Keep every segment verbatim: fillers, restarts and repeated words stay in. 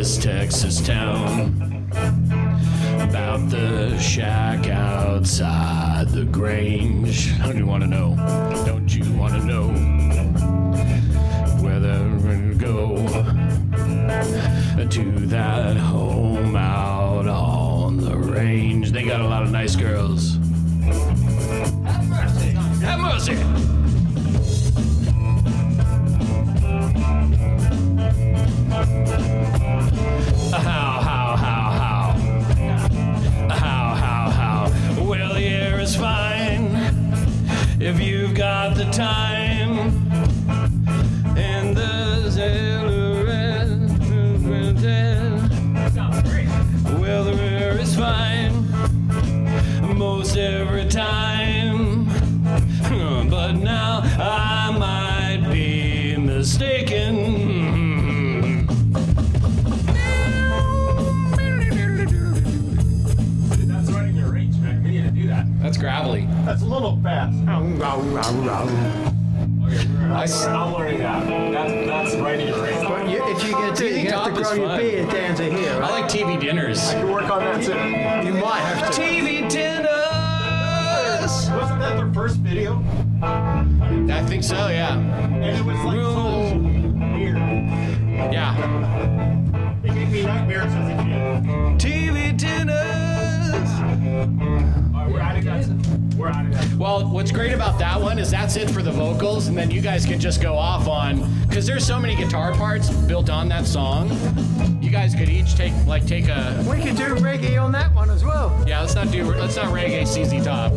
this Texas town, about the shack outside the Grange. Don't you want to know? Don't you want to know where they're going to go? To that home out on the range. They got a lot of nice girls. Have mercy. Have mercy. How, how, how, how? How, how, how? Well, the air is fine if you've got the time. And the Cigarette. Well, the air is fine most every time. But now I might be mistaken. That's running your range, man. We need to do that. That's gravelly. That's a little fast. I, I'm learning that. That's, that's right in your range. But you, if you get to, you have to grow your beard down to here. Right? I like T V dinners. I can work on that too. You might have to. T V dinners! Wasn't that their first video? I think so, yeah. And it was like so weird. Yeah. It gave me nightmares as a kid. T V dinners! Alright, we're out of guys. We're out of guys. Well, what's great about that one is that's it for the vocals, and then you guys can just go off on, because there's so many guitar parts built on that song. You guys could each take, like, take a... We could do reggae on that one as well. Yeah, let's not do, let's not reggae C Z Top.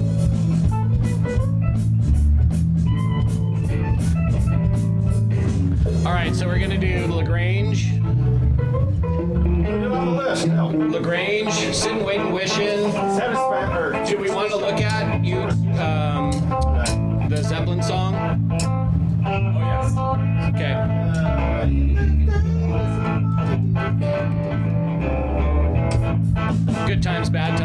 All right, so we're gonna do LaGrange. Put it on the list now. LaGrange, Sitting, Waiting, Wishing. Satisfied. Do we want to look at you, um, the Zeppelin song? Oh, yes. Okay. Good times, bad